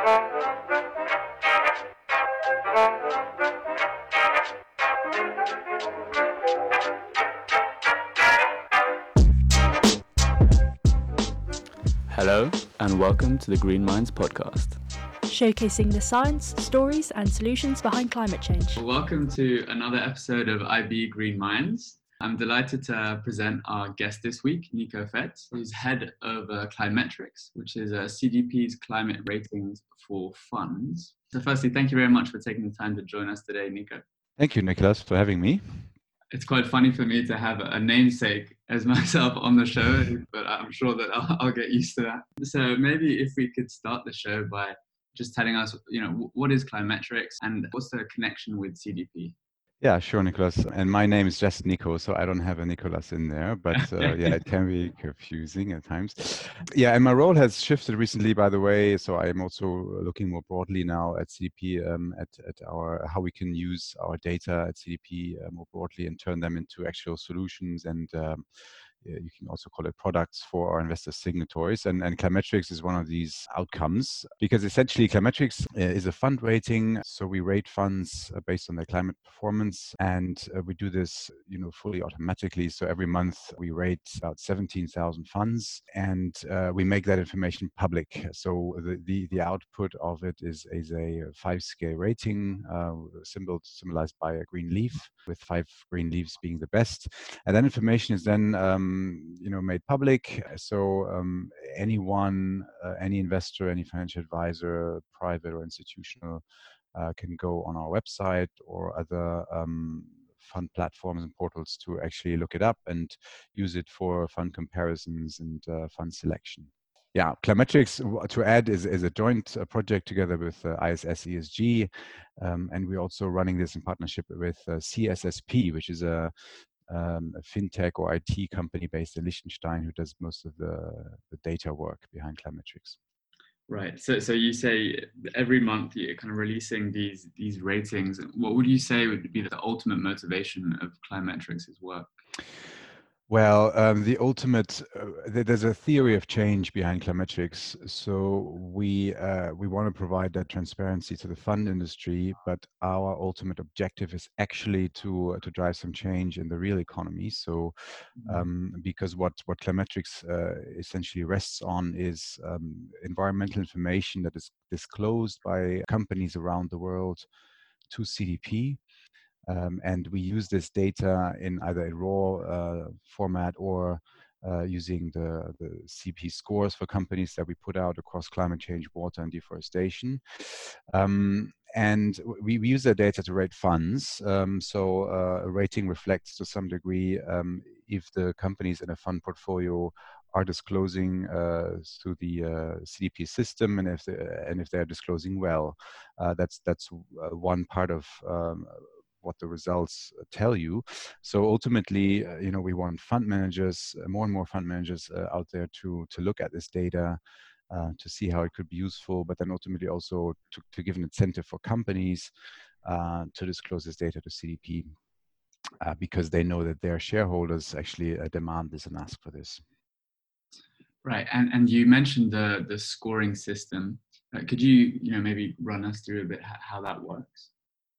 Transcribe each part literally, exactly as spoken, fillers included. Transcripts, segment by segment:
Hello, and welcome to the Green Minds podcast, showcasing the science, stories, and solutions behind climate change. Welcome to another episode of I B Green Minds. I'm delighted to present our guest this week, Nico Fetz, who's head of uh, Climetrics, which is uh, C D P's climate ratings for funds. So firstly, thank you very much for taking the time to join us today, Nico. Thank you, Nicholas, for having me. It's quite funny for me to have a namesake as myself on the show, but I'm sure that I'll, I'll get used to that. So maybe if we could start the show by just telling us, you know, what is Climetrics and what's the connection with C D P? Yeah, sure, Nicholas. And my name is just Nico, so I don't have a Nicholas in there, but uh, yeah, it can be confusing at times. Yeah, and my role has shifted recently, by the way. So I'm also looking more broadly now at C D P, um, at, at our how we can use our data at C D P uh, more broadly and turn them into actual solutions and um, you can also call it products for our investor signatories. And, and Climetrics is one of these outcomes because essentially Climetrics is a fund rating. So we rate funds based on their climate performance, and uh, we do this, you know, fully automatically. So every month we rate about seventeen thousand funds, and uh, we make that information public. So the, the, the output of it is, is a five-scale rating, uh, symbol, symbolized by a green leaf, with five green leaves being the best. And that information is then um, you know, made public. So um, anyone, uh, any investor, any financial advisor, private or institutional, uh, can go on our website or other um, fund platforms and portals to actually look it up and use it for fund comparisons and uh, fund selection. Yeah, Climetrics, to add, is, is a joint uh, project together with uh, I S S E S G, um, and we're also running this in partnership with uh, C S S P, which is a Um, a fintech or I T company based in Liechtenstein who does most of the, the data work behind Climetrics. Right. So, so you say every month you're kind of releasing these these ratings. What would you say would be the ultimate motivation of Climetrics' work? Well, um, the ultimate, uh, there's a theory of change behind Climetrics. So we uh, we want to provide that transparency to the fund industry, but our ultimate objective is actually to uh, to drive some change in the real economy. So um, because what what Climetrics uh, essentially rests on is um, environmental information that is disclosed by companies around the world to C D P. Um, and we use this data in either a raw uh, format or uh, using the, the C P scores for companies that we put out across climate change, water, and deforestation. Um, and we, we use that data to rate funds. Um, so uh, a rating reflects to some degree um, if the companies in a fund portfolio are disclosing uh, through the uh, C D P system, and if they, and if they're disclosing well. Uh, that's that's uh, one part of um, what the results tell you. So ultimately, uh, you know, we want fund managers, uh, more and more fund managers uh, out there to to look at this data, uh, to see how it could be useful, but then ultimately also to, to give an incentive for companies uh, to disclose this data to C D P, uh, because they know that their shareholders actually uh, demand this and ask for this. Right, and and you mentioned the the scoring system. Uh, could you you know maybe run us through a bit how that works?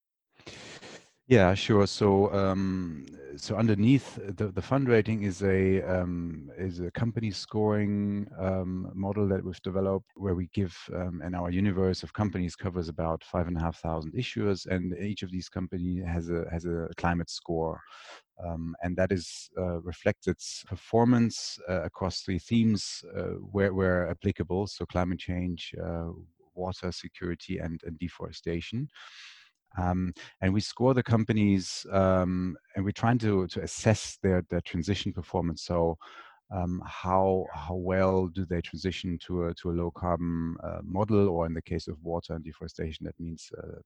Yeah, sure. So, um, so underneath the, the fund rating is a um, is a company scoring um, model that we've developed, where we give, um, and our universe of companies covers about five and a half thousand issuers, and each of these companies has a has a climate score, um, and that is uh, reflects its performance uh, across three themes uh, where where applicable. So, climate change, uh, water security, and, and deforestation. Um, and we score the companies, um, and we're trying to to assess their their transition performance. So, um, how how well do they transition to a to a low carbon uh, model, or in the case of water and deforestation, that means uh,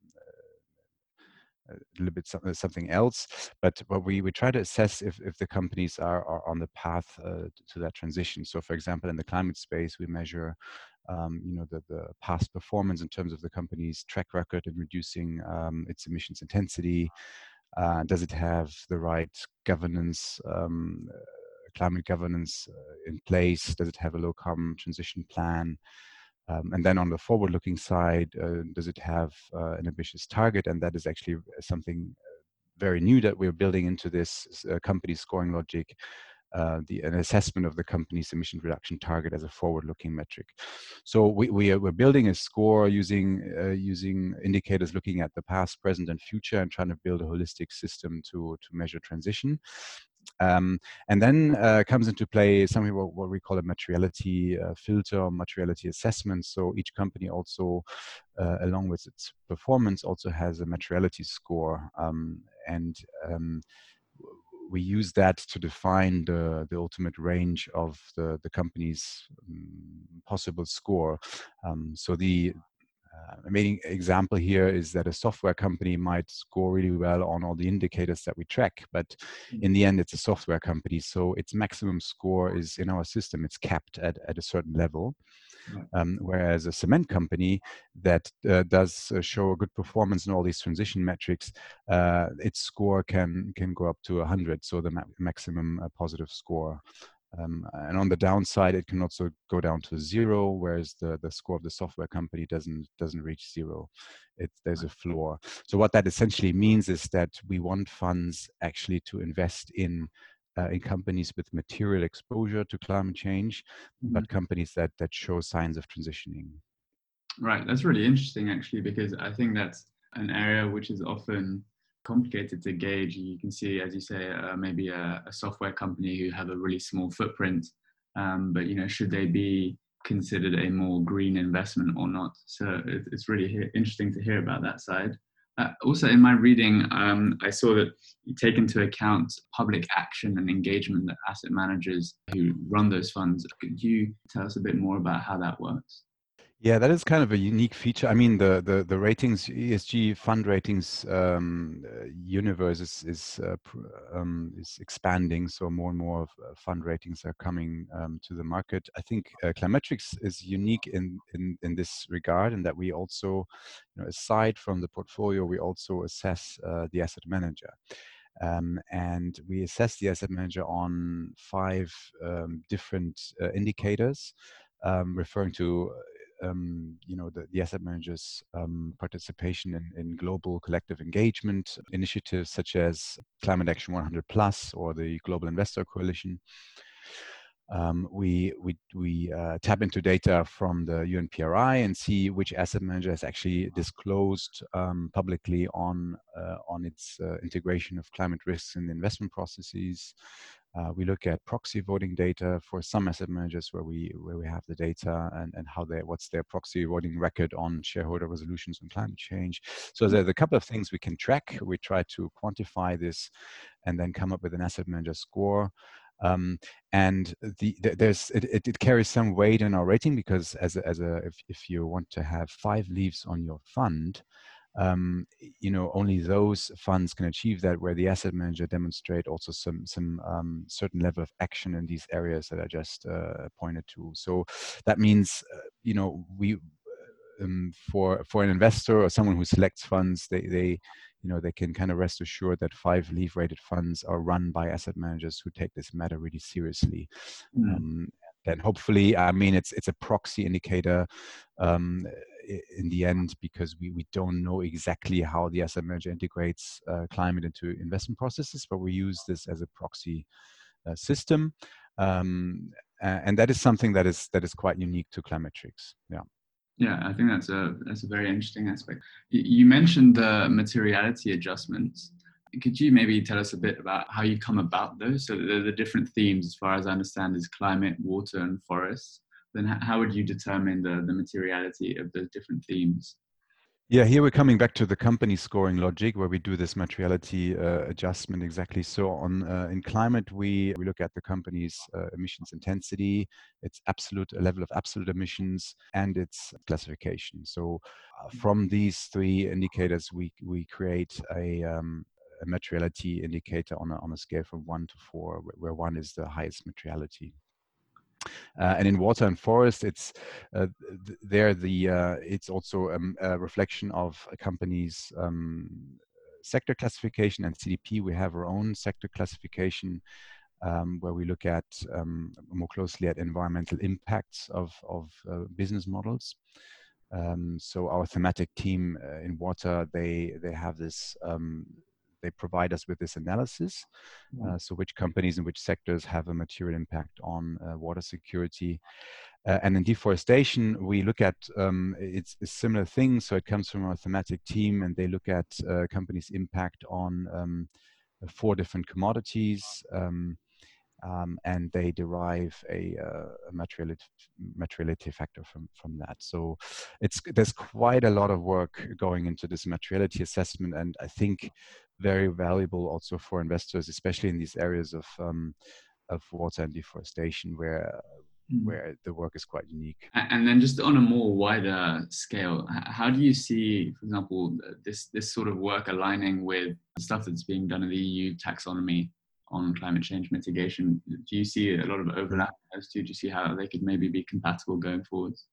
a little bit something else. But but we we try to assess if if the companies are are on the path uh, to that transition. So, for example, in the climate space, we measure Um, you know, the, the past performance in terms of the company's track record in reducing um, its emissions intensity. Uh, does it have the right governance, um, uh, climate governance uh, in place? Does it have a low carbon transition plan? Um, and then on the forward-looking side, uh, does it have uh, an ambitious target? And that is actually something very new that we're building into this uh, company scoring logic, uh, the, an assessment of the company's emission reduction target as a forward-looking metric. So we, we are, we're building a score using, uh, using indicators looking at the past, present, and future, and trying to build a holistic system to, to measure transition. Um, and then uh, comes into play something what, what we call a materiality uh, filter or materiality assessment. So each company also, uh, along with its performance, also has a materiality score. Um, and um, we use that to define the, the ultimate range of the, the company's um, possible score. Um, so the Uh, a main example here is that a software company might score really well on all the indicators that we track, but in the end, it's a software company, so its maximum score is in our system, it's capped at, at a certain level. Um, whereas a cement company that uh, does uh, show a good performance in all these transition metrics, uh, its score can can go up to one hundred, so the ma maximum uh, positive score. Um, and on the downside, it can also go down to zero, whereas the, the score of the software company doesn't doesn't reach zero. It, there's a floor. So what that essentially means is that we want funds actually to invest in uh, in companies with material exposure to climate change, mm-hmm. but companies that that show signs of transitioning. Right, that's really interesting actually, because I think that's an area which is often complicated to gauge. You can see, as you say, uh, maybe a, a software company who have a really small footprint, um, but you know, should they be considered a more green investment or not? So it, it's really he- interesting to hear about that side. Uh, also, in my reading, um, I saw that you take into account public action and engagement that asset managers who run those funds. Could you tell us a bit more about how that works? Yeah, that is kind of a unique feature. I mean, the the, the ratings, E S G fund ratings um, uh, universe is is, uh, um, is expanding. So more and more of, uh, fund ratings are coming um, to the market. I think uh, Climetrics is unique in, in in this regard, in that we also, you know, aside from the portfolio, we also assess uh, the asset manager. Um, and we assess the asset manager on five um, different uh, indicators, um, referring to Um, you know, the, the asset managers' um, participation in, in global collective engagement initiatives such as Climate Action one hundred plus or the Global Investor Coalition. Um, we we, we uh, tap into data from the U N P R I and see which asset manager has actually disclosed um, publicly on uh, on its uh, integration of climate risks in the investment processes. Uh, we look at proxy voting data for some asset managers where we where we have the data and, and how they what's their proxy voting record on shareholder resolutions on climate change. So there's a couple of things we can track. We try to quantify this and then come up with an asset manager score. Um, and the, the, there's it, it, it carries some weight in our rating, because as a, as a if, if you want to have five leaves on your fund, um, you know, only those funds can achieve that where the asset manager demonstrate also some some um, certain level of action in these areas that I just uh, pointed to. So that means, uh, you know, we um, for for an investor or someone who selects funds, they they you know they can kind of rest assured that five leave rated funds are run by asset managers who take this matter really seriously. Mm. Um, then hopefully, I mean, it's it's a proxy indicator um, in the end, because we, we don't know exactly how the asset manager integrates uh, climate into investment processes, but we use this as a proxy uh, system. Um, and that is something that is that is quite unique to Climetrics. Yeah. Yeah, I think that's a that's a very interesting aspect. You mentioned the materiality adjustments. Could you maybe tell us a bit about how you come about those? So the, the different themes, as far as I understand, is climate, water, and forests. Then how would you determine the, the materiality of those different themes? Yeah, here we're coming back to the company scoring logic, where we do this materiality uh, adjustment exactly. So on uh, in climate, we we look at the company's uh, emissions intensity, its absolute level of absolute emissions, and its classification. So uh, from these three indicators, we we create a um, a materiality indicator on a, on a scale from one to four, where one is the highest materiality. Uh, and in water and forest, it's uh, th there the uh, it's also um, a reflection of a company's um, sector classification and C D P. We have our own sector classification, um, where we look at um, more closely at environmental impacts of, of uh, business models. Um, so our thematic team uh, in water, they they have this. Um, they provide us with this analysis. Uh, so which companies and which sectors have a material impact on uh, water security. Uh, and in deforestation, we look at um, it's a similar thing. So it comes from our thematic team, and they look at uh, companies' impact on um, four different commodities. Um, Um, and they derive a, uh, a materiality, materiality factor from, from that. So it's there's quite a lot of work going into this materiality assessment, and I think very valuable also for investors, especially in these areas of um, of water and deforestation, where Mm. where the work is quite unique. And then just on a more wider scale, how do you see, for example, this this sort of work aligning with the stuff that's being done in the E U taxonomy on climate change mitigation? Do you see a lot of overlap in those two? Do you see how they could maybe be compatible going forwards?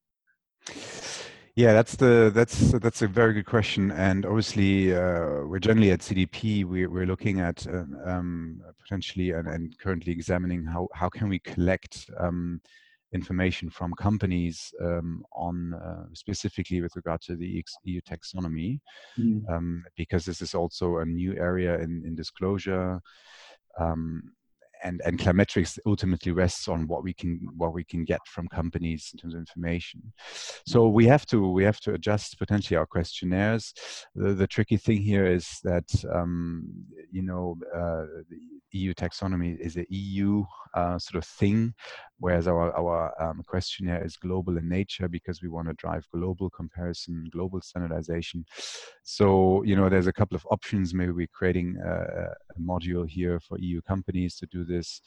Yeah, that's the that's that's a very good question, and obviously uh, we're generally at C D P we're we're looking at uh, um, potentially and, and currently examining how how can we collect um, information from companies um, on uh, specifically with regard to the E U taxonomy, Mm. um, because this is also a new area in in disclosure. Um, and and Climetrics ultimately rests on what we can what we can get from companies in terms of information. So we have to we have to adjust potentially our questionnaires. The, the tricky thing here is that um, you know uh, the E U taxonomy is a E U uh, sort of thing, whereas our our um, questionnaire is global in nature because we want to drive global comparison, global standardization. So you know there's a couple of options. Maybe we're creating a, a module here for E U companies to do this.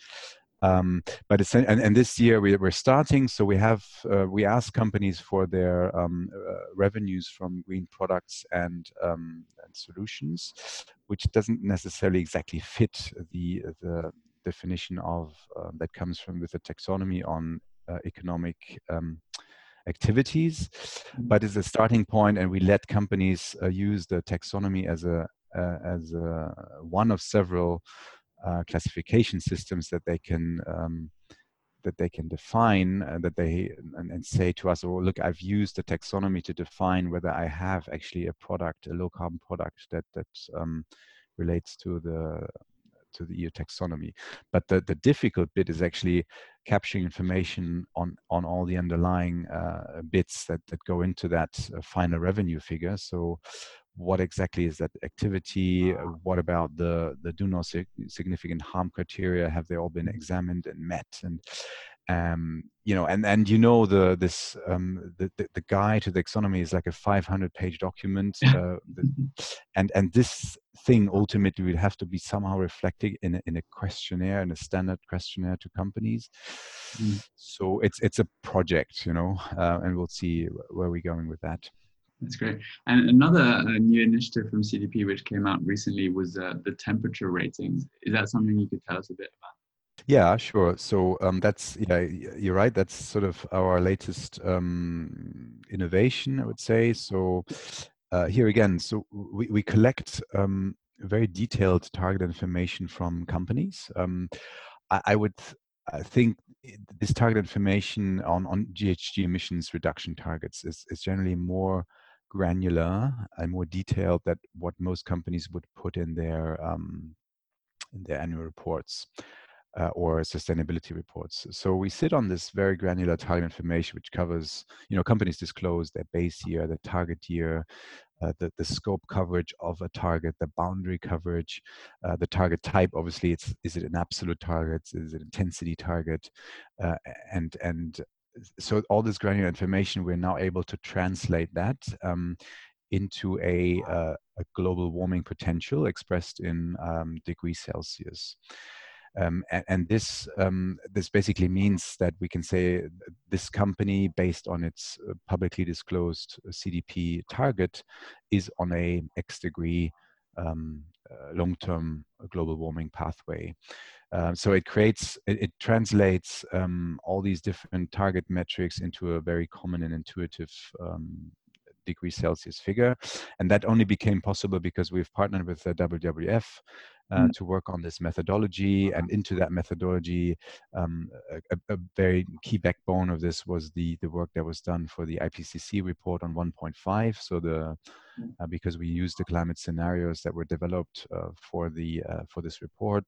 Um, but it's and, and this year we, we're starting, so we have uh, we ask companies for their um, uh, revenues from green products and, um, and solutions, which doesn't necessarily exactly fit the the definition of uh, that comes from with the taxonomy on uh, economic um, activities, but it's a starting point, and we let companies uh, use the taxonomy as a uh, as a, one of several uh, classification systems that they can um, that they can define, uh, that they and, and say to us, oh look, I've used the taxonomy to define whether I have actually a product, a low carbon product that that um, relates to the to the E U taxonomy. But the, the difficult bit is actually capturing information on, on all the underlying uh, bits that, that go into that uh, final revenue figure. So what exactly is that activity? What about the, the do no significant harm criteria? Have they all been examined and met? And um, you know, and and you know the this um, the, the the guide to the taxonomy is like a five hundred page document, uh, and and this thing ultimately will have to be somehow reflected in a, in a questionnaire, in a standard questionnaire to companies. Mm. So it's it's a project, you know, uh, and we'll see where we're going with that. That's great. And another uh, new initiative from C D P which came out recently was uh, the temperature ratings. Is that something you could tell us a bit about? Yeah, sure. So um, that's, yeah, you're right. That's sort of our latest um, innovation, I would say. So uh, here again, so we, we collect um, very detailed target information from companies. Um, I, I would I think this target information on, on G H G emissions reduction targets is, is generally more granular and more detailed than what most companies would put in their um, in their annual reports. Uh, or sustainability reports. So we sit on this very granular target information, which covers, you know, companies disclose their base year, their target year, uh, the, the scope coverage of a target, the boundary coverage, uh, the target type. Obviously, it's is it an absolute target, is it intensity target, uh, and and so all this granular information, we're now able to translate that um, into a, uh, a global warming potential expressed in um, degrees Celsius. Um, and, and this um, this basically means that we can say this company, based on its publicly disclosed C D P target, is on a X degree um, uh, long-term global warming pathway. Um, so it creates, it, it translates um, all these different target metrics into a very common and intuitive um, degrees Celsius figure. And that only became possible because we've partnered with the W W F uh, to work on this methodology. And into that methodology, um, a, a very key backbone of this was the, the work that was done for the I P C C report on one point five. So the uh, because we used the climate scenarios that were developed uh, for the uh, for this report.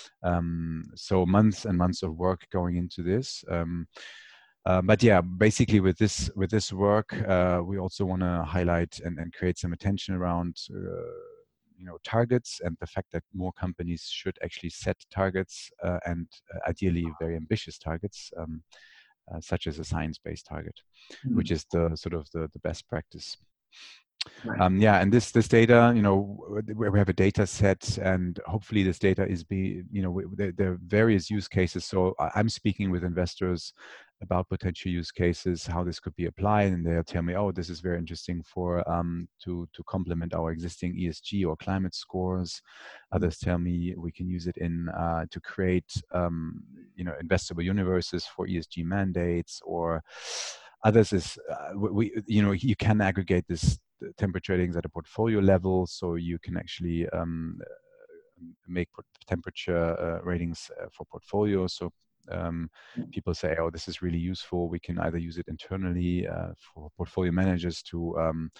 Um, so months and months of work going into this. Um, uh, but yeah, basically with this with this work, uh, we also want to highlight and, and create some attention around uh, you know targets and the fact that more companies should actually set targets uh, and uh, ideally very ambitious targets, um, uh, such as a science-based target, mm. which is the sort of the, the best practice. Right. Um, yeah, and this this data, you know, where we have a data set, and hopefully this data is be, you know, there, there are various use cases. So I'm speaking with investors about potential use cases, how this could be applied, and they'll tell me, oh, this is very interesting for um, to to complement our existing E S G or climate scores. Others tell me we can use it in uh, to create, um, you know, investable universes for E S G mandates, or others is uh, we, you know, you can aggregate this temperature ratings at a portfolio level, so you can actually um, make temperature uh, ratings uh, for portfolios. So um, people say, oh, this is really useful. We can either use it internally uh, for portfolio managers to um,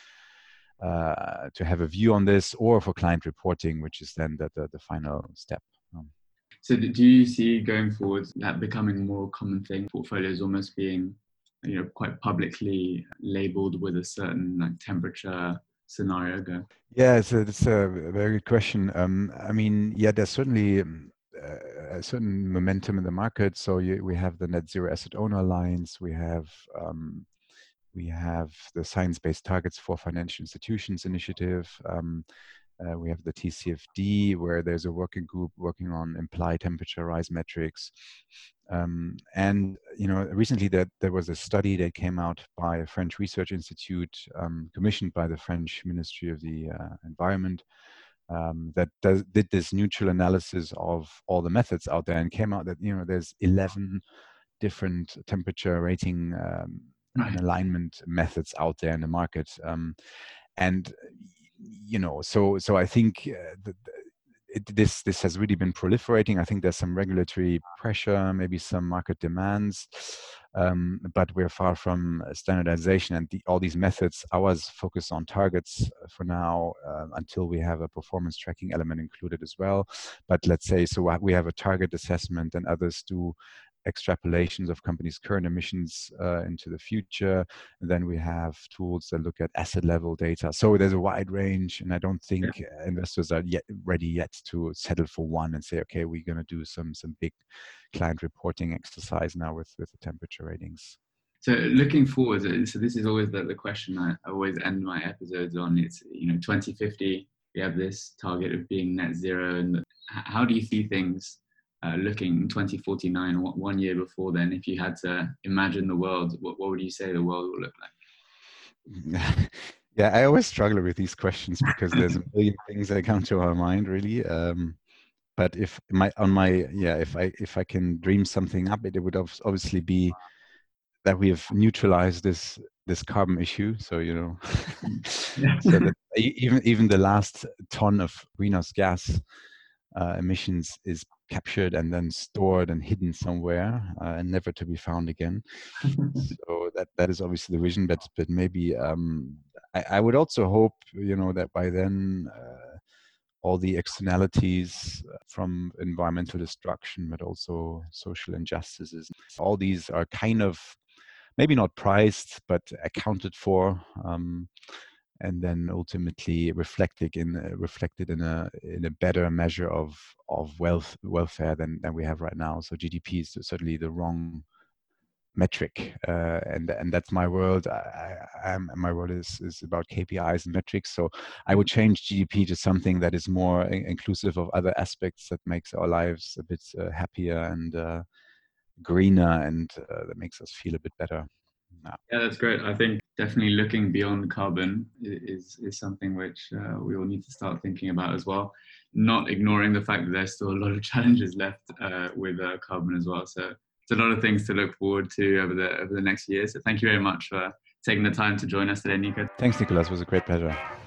uh, to have a view on this, or for client reporting, which is then the, the, the final step. Um, so do you see going forward that becoming a more common thing, portfolios almost being, you know, quite publicly labeled with a certain like temperature scenario go? Yeah, it's a, it's a very good question. Um, I mean, yeah, there's certainly um, uh, a certain momentum in the market. So you, we have the Net Zero Asset Owner Alliance, we have um, we have the Science-Based Targets for Financial Institutions initiative. Um, uh, we have the T C F D, where there's a working group working on implied temperature rise metrics. Um, and you know, recently that there was a study that came out by a French research institute, um, commissioned by the French Ministry of the uh, Environment, um, that does, did this neutral analysis of all the methods out there, and came out that you know there's eleven different temperature rating um, right. and alignment methods out there in the market, um, and you know, so so I think uh, the, It, this this has really been proliferating. I think there's some regulatory pressure, maybe some market demands, um, but we're far from standardization. And the, all these methods, ours focus on targets for now, uh, until we have a performance tracking element included as well. But let's say, so we have a target assessment, and others do extrapolations of companies' current emissions uh, into the future. And then we have tools that look at asset level data. So there's a wide range, and I don't think yeah. investors are yet ready yet to settle for one and say, okay, we're going to do some some big client reporting exercise now with with the temperature ratings. So looking forward, so this is always the, the question I always end my episodes on. It's, you know, twenty fifty, we have this target of being net zero, and how do you see things Uh, looking twenty forty-nine, one year before then? If you had to imagine the world, what, what would you say the world will look like? Yeah, I always struggle with these questions because there's a million things that come to our mind, really. Um, but if my on my yeah, if I if I can dream something up, it, it would obviously be that we have neutralized this this carbon issue. So you know, so that even even the last ton of greenhouse gas uh, emissions is captured and then stored and hidden somewhere uh, and never to be found again. So that that is obviously the vision, but but maybe um, I, I would also hope, you know, that by then uh, all the externalities from environmental destruction, but also social injustices, all these are kind of maybe not priced, but accounted for. Um, and then ultimately reflected in uh, reflected in a in a better measure of of wealth welfare than than we have right now. So G D P is certainly the wrong metric, uh, and and that's my world. I, I, I'm, my world is is about K P Is and metrics. So I would change G D P to something that is more in- inclusive of other aspects, that makes our lives a bit uh, happier and uh, greener, and uh, that makes us feel a bit better. No. Yeah, that's great. I think definitely looking beyond carbon is is something which uh, we all need to start thinking about as well. Not ignoring the fact that there's still a lot of challenges left uh, with uh, carbon as well. So it's a lot of things to look forward to over the over the next year. So thank you very much for taking the time to join us today, Nico. Thanks, Nicholas. It was a great pleasure.